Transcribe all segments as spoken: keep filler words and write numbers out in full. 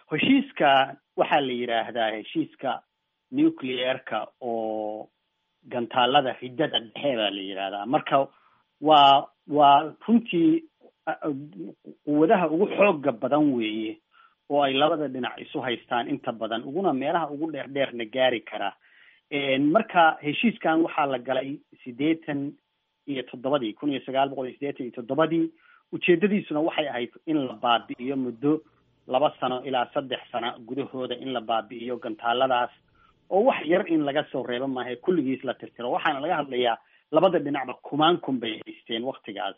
heshiiska waxaa la yidhaahdaa heshiiska nuclearka oo gantaalada riddada dhexe baa la yidhaahdaa. Marka waa waa runtii quwadaha ugu xooga badan weeye oo ay labada dhinac isu haystaan inta badan, uguna meelaha ugu dheer dheerna gaari kara. Marka heshiiskan waxaa la galay siddeetan iyo toddobadii kun iyo sagaal boqol iyo siddeetan iyo toddobadii. Ujeedadiisuna waxay ahayd in la baabi'iyo muddo laba sano ilaa saddex sano gudahooda in la baabi'iyo gantaaladaas, oo wax yar in laga soo reebo maaha kulligiis la tirtiro. Waxaana laga hadlayaa labada dhinacba kumaan kun bay haysteen waktigaas.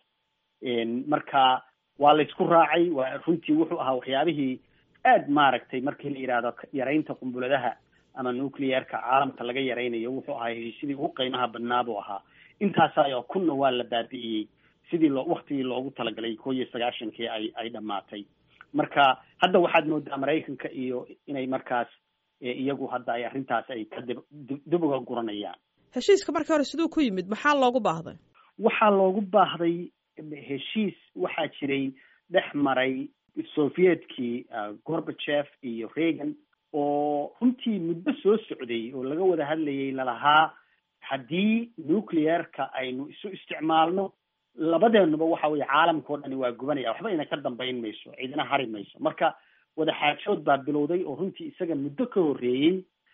Marka waa la isku raacay. Waa runtii wuxuu ahaa waxyaabihii aad maaragtay markii la yidhaahdo yaraynta qumbuladaha ama nuclearka caalamka laga yaraynayo, wuxuu ahaa heshiisyadii ugu qiimaha badnaa buu ahaa. Intaasayoo kunna waa la baabi'iyey sidii loo waktigii loogu talagalay koo iyo sagaashankii ay ay dhammaatay. Marka hadda waxaad moodaa Maraykanka iyo inay markaas iyagu hadda ay arrintaas ay ka dib dib uga guranayaan. Heshiiska markii hore siduu ku yimid, maxaa loogu baahday? Waxaa loogu baahday heshiis waxaa jiray dhex maray Sovietkii Gorbachev iyo Reagan oo runtii muddo soo socday oo laga wada hadlayay lalahaa haddii nuclearka aynu isu isticmaalno labadeenuba waxa weeye caalamka oo dhani waa gubanaya, waxba ina ka dambayn mayso, cidina hari mayso. Marka wada xaajood baa bilowday oo runtii isaga muddo ka horreeyey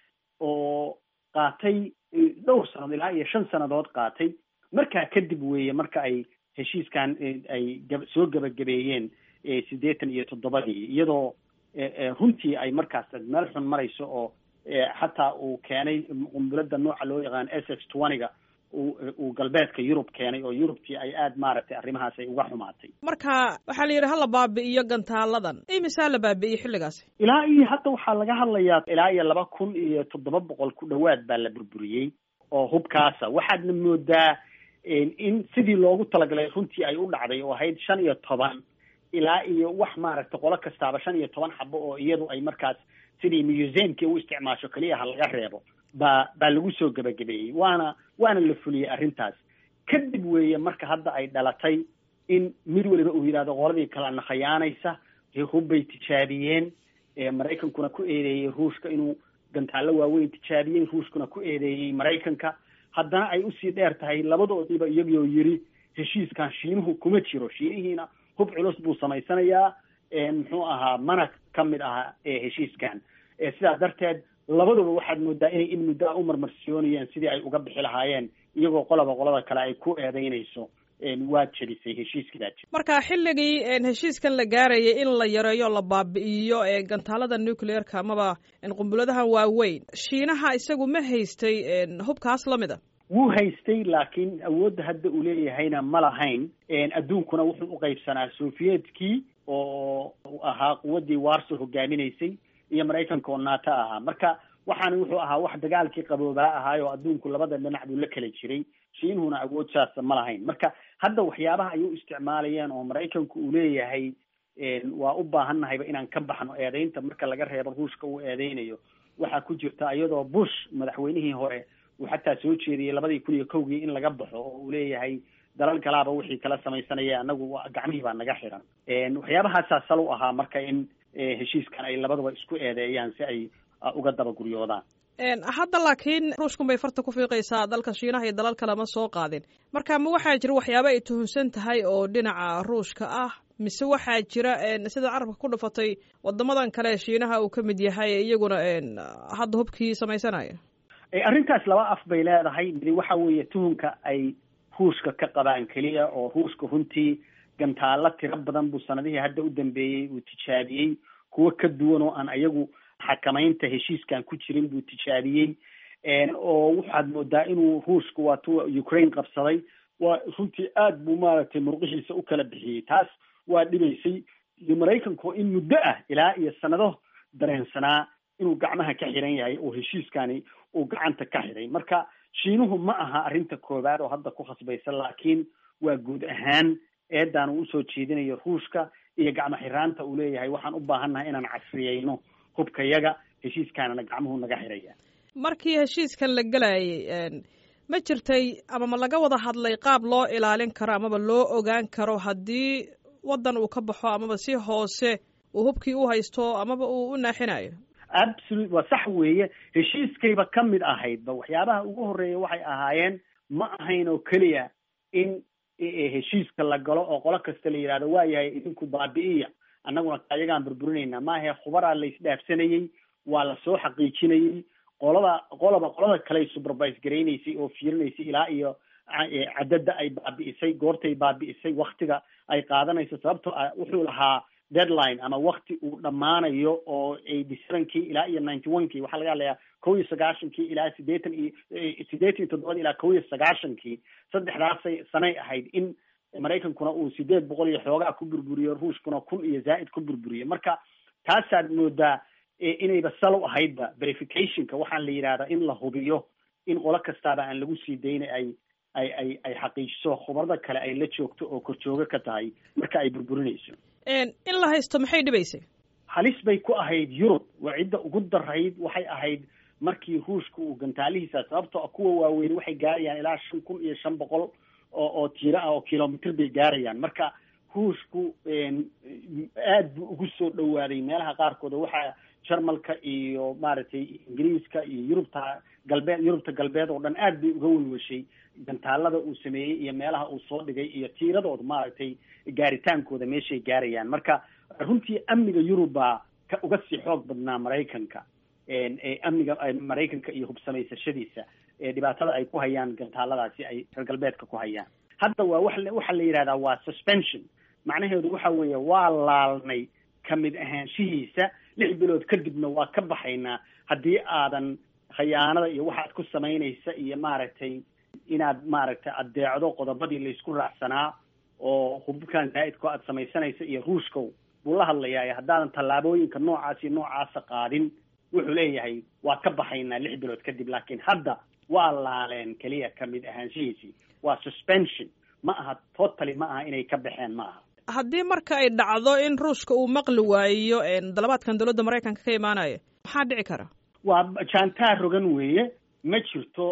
oo qaatay dhowr sanad ilaa iyo shan sannadood qaatay. Markaa kadib weeye marka ay heshiiskan ay soo gabagabeeyeen siddeetan iyo toddobadii, iyadoo runtii ay markaas meel xun marayso oo xataa uu keenay qumbulada nooca loo yaqaan S X twenty-ga uu galbeedka Yurub keenay oo Yurubtii ay aad maaragtay arrimahaas ay uga xumaatay. Marka waxaa la yidhi hala baabi'iyo gantaaladan. Imisaa la baabi'iyey xilligaasi? Ilaa iyo hadda waxaa laga hadlayaa ilaa iyo laba kun iyo toddoba boqol ku dhowaad baa la burburiyey oo hubkaasa. Waxaadna moodaa in sidii loogu talagalay runtii ay u dhacday oo ahayd shan iyo toban ilaa iyo wax maaragtay qolo kastaaba shan iyo toban xabo oo iyadu ay markaas sidii museumkii u isticmaasho keliya ha laga reebo baa baa lagu soo gabagabeeyey. Waana waana la fuliyey arrintaas. Kadib weeye marka hadda ay dhalatay in mid waliba uu yidhaahdo qoladii kalena khayaanaysa, hub bay tijaabiyeen. Maraykankuna ku eedeeyey Ruushka inuu gantaallo waaweyn tijaabiyey, Ruushkuna ku eedeeyey Maraykanka. Haddana ay usii dheer tahay labadoodiiba iyagoo yiri heshiiskan Shiinuhu kuma jiro, Shiinihiina hub culus buu samaysanayaa, muxuu ahaa mana ka mid aha heshiiskan. Sidaas darteed labaduba waxaad moodaa inay in muddo u marmarsiyoonayeen sidii ay uga bixi lahaayeen, iyagoo qolaba qolada kale ay ku eedeynayso waad jebisay heshiiskiidaa jir. Marka xilligii heshiiskan la gaarayay in la yareeyo la baabi'iyo gantaalada nuclearka amaba qumbuladahan waaweyn, Shiinaha isagu ma haystay hubkaas lamid a? Wuu haystay, laakiin awoodda hadda uu leeyahayna ma lahayn. Adduunkuna wuxuu u qaybsanaa Sovietkii oo ahaa quwaddii Warsaw hogaaminaysay iyo Maraykanka oo NATO ahaa. Marka waxaana wuxuu ahaa wax dagaalkii qaboobaa ahaayoo adduunku labada dhinac buu la kala jiray. Shiinuhuna awood saasa ma lahayn. Marka hadda waxyaabaha ay u isticmaalayeen oo Maraykanku uu leeyahay waa u baahannahayba inaan ka baxno eedeynta marka laga reebo Ruushka uu eedeynayo. Waxaa ku jirta iyadoo Bush madaxweynihii hore uu xataa soo jeediyey labadii kun iyo kowgii in laga baxo oo uu leeyahay dalal kalaaba wixii kala samaysanaya anagu gacmihii baa naga xiran. Waxyaabahaasaa sal u ahaa marka in heshiiskan ay labaduba isku eedeeyaan si ay uga dabaguryoodaan. Hadda laakiin Ruushkun bay farta ku fiiqaysaa, dalka Shiinaha iyo dalal kale ma soo qaadin. Marka ma waxaa jira waxyaabo ay tuhunsan tahay oo dhinaca Ruushka ah, mise waxaa jira sida carabka ku dhufatay wadamadan kale Shiinaha uu ka mid yahay iyaguna hadda hubkii samaysanaya? Arrintaas laba af bay leedahay. mid waxa weeye tuhunka ay Ruushka ka qabaan keliya oo Ruushka runtii gantaalo tiro badan buu sanadihii hadda u dambeeyey uu tijaabiyey, kuwo ka duwan oo aan ayagu xakamaynta heshiiskan ku jirin buu tijaabiyey. oo waxaad moodaa inuu Ruushku waatuu Ukraine qabsaday waa runtii aad buu maaragtay murqihiisa u kala bixiyey. taas waa dhibaysay. iyo Maraykanku in muddo ah ilaa iyo sanado dareensanaa inuu gacmaha ka xiran yahay oo heshiiskani uu gacanta ka xiray. Marka Shiinuhu ma aha arrinta koowaad oo hadda ku khasbaysa, laakiin waa guud ahaan eedan uu soo jeedinayo Ruushka iyo gacmo xiraanta uu leeyahay waxaan u baahannahay inaan casriyeyno hubkayaga, heshiiskaana gacmuhu naga xiraya. Markii heshiiskan la galayay ma jirtay ama ma laga wada hadlay qaab loo ilaalin karo amaba loo ogaan karo haddii waddan uu ka baxo amaba si hoose uu hubkii u haysto amaba uu u naaxinayo. absolute waa sax weeye, heshiiskayba ka mid ahaydba waxyaabaha ugu horreeya waxay ahaayeen ma ahayn oo keliya in heshiiska la galo oo qolo kasta la yidhahdo waa yahay idinku baabi'iya annaguna ayagaan burburinaynaa maahe khubaraa la isdhaafsanayey, waa la soo xaqiijinayey, qolada qoloba qolada kale supervise garaynaysay oo fiirinaysay ilaa iyo cadada ay baabi'isay, goortay baabi'isay, waktiga ay qaadanayso, sababtoo ah wuxuu lahaa deadline ama wakti uu dhammaanayo oo eighty sevenkii ilaa iyo ninety onekii waxaa laga hadlayaa kow iyo sagaashankii ilaa sideetan iyo sideetan iyo toddobada ilaa kow iyo sagaashankii saddexdaasay sanay ahayd in maraykankuna uu sideed boqol iyo xoogaa ku burburiyo, ruushkuna kun iyo zaa'id ku burburiyo. marka taasaad moodaa inayba sal u ahaydba verificationka waxaan la yidhahdaa in la hubiyo in qolo kastaaba aan lagu sii daynay ay ay ay ay xaqiijiso khubarada kale ay la joogto oo korjooga ka tahay marka ay burburinayso. in la haysto maxay dhibaysay? halis bay ku ahayd Yurub, waa cidda ugu darayd waxay ahayd markii ruushka uu gantaalihiisa, sababtoo kuwa waaweyn waxay gaarayaan ilaa shan kun iyo shan boqol oo oo tiira ah oo kilomitr bay gaarayaan. marka ruushku aad buu ugu soo dhawaaday meelaha qaarkood oo waxaa jarmalka iyo maaragtay ingiriiska iyo yurubta galbeed yurubta galbeed oo dhan aad bay uga welwashay gantaalada uu sameeyey iyo meelaha uu soo dhigay iyo tiiradooda maaragtay gaaritaankooda meeshay gaarayaan. marka runtii amniga Yurubba ka uga sii xoog badnaa Maraykanka, ee amniga Maraykanka iyo hubsamaysashadiisa ee dhibaatada ay ku hayaan gantaaladaasi ay reer galbeedka ku hayaan. hadda waa wax waxa la yidhahdaa waa suspension, macnaheedu waxa weeye waa laalnay kamid ahaanshihiisa, lix bilood kadibna waa ka baxaynaa haddii aadan khayaanada iyo waxaad ku samaynaysa iyo maaragtay inaad maaragtay adeecdo qodobadii laysku raacsanaa oo hubkan zaa'idko aad samaysanaysa iyo ruushkow buu la hadlayaa, haddaadan tallaabooyinka noocaas iyo noocaasa qaadin wuxuu leeyahay waa ka baxaynaa lix bilood kadib. laakiin hadda waa laaleen keliya kamid ahaanshihiisii, waa suspension, ma aha totally, ma aha inay ka baxeen, ma aha. haddii marka ay dhacdo in ruushka uu maqli waayo dalabaadkan dowladda Maraykanka ka imaanaya maxaa dhici kara? waa jaantaa rogan weeye, ma jirto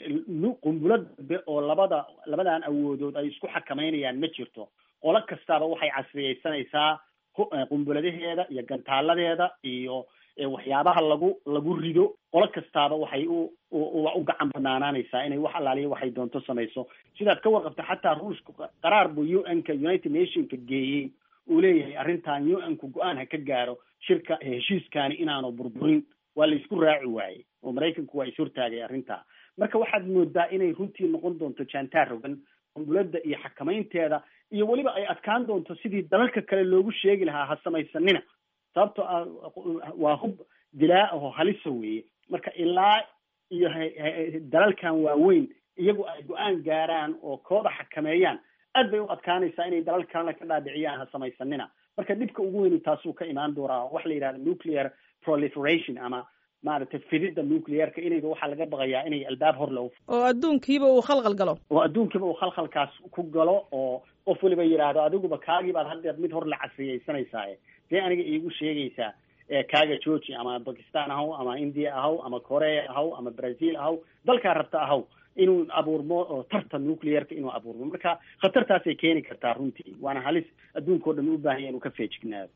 qumbulad oo labada labadan awoodood ay isku xakameynayaan, ma jirto. qolo kastaaba waxay casriyeysanaysaa qumbuladaheeda iyo gantaaladeeda iyo waxyaabaha lagu lagu rido. qolo kastaaba waxay u u gacan banaanaanaysaa inay wax alaaliya waxay doonto samayso. sidaad ka warqabta xataa ruushka qaraar buu U N-ka United Nationka geeyey uu leeyahay arrintan U N-ku go-aan ha ka gaaro shirka heshiiskaani inaanu burburin, waa la isku raaci waayey oo Maraykanku waa ishortaagay arrintaa. marka waxaad moodaa inay runtii noqon doonto jaantaa rogan qumbulada iyo xakameynteeda, iyo weliba ay adkaan doonto sidii dalalka kale loogu sheegi lahaa ha samaysanina, sababtoo ah waa hub dilaa oo halisa weeye. marka ilaa iyo dalalkan waaweyn iyagu ay go-aan gaaraan oo kooda xakameeyaan, aad bay u adkaanaysaa inay dalal kalena ka dhaadhiciyaan ha samaysanina. marka dhibka ugu weyni taasuu ka imaan doonaa wax la yidhahda nuclear proliferation ama maaragtay fidida nuclearka, inayba waxaa laga baqayaa inay albaab hor loo oo adduunkiiba uu khalkhal galo oo adduunkiiba uu khalkhalkaas ku galo oo qof waliba yidhaahdo adiguba kaagii baad haddeed mid hor la casriyeysanaysaa, dee aniga iigu sheegaysaa kaaga Georgia ama Pakistan ahaw ama India ahaw ama Korea ahaw ama Brazil ahaw, dalkaa rabta ahaw inuu abuurmo oo tartan nuclearka inuu abuurmo. marka khatartaasay keeni kartaa runtii, waana halis adduunkao dhan u baahan yahay inuu ka feejignaado.